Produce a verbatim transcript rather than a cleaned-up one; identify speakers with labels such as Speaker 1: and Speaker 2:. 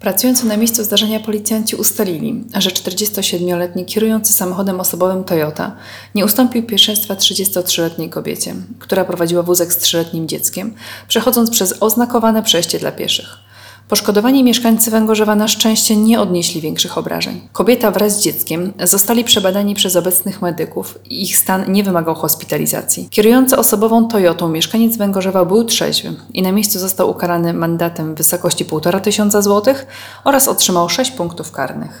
Speaker 1: Pracujący na miejscu zdarzenia policjanci ustalili, że czterdziestosiedmioletni kierujący samochodem osobowym Toyota nie ustąpił pierwszeństwa trzydziestotrzyletniej kobiecie, która prowadziła wózek z trzyletnim dzieckiem, przechodząc przez oznakowane przejście dla pieszych. Poszkodowani mieszkańcy Węgorzewa na szczęście nie odnieśli większych obrażeń. Kobieta wraz z dzieckiem zostali przebadani przez obecnych medyków i ich stan nie wymagał hospitalizacji. Kierujący osobową Toyotą mieszkaniec Węgorzewa był trzeźwy i na miejscu został ukarany mandatem w wysokości półtora tysiąca złotych oraz otrzymał sześć punktów karnych.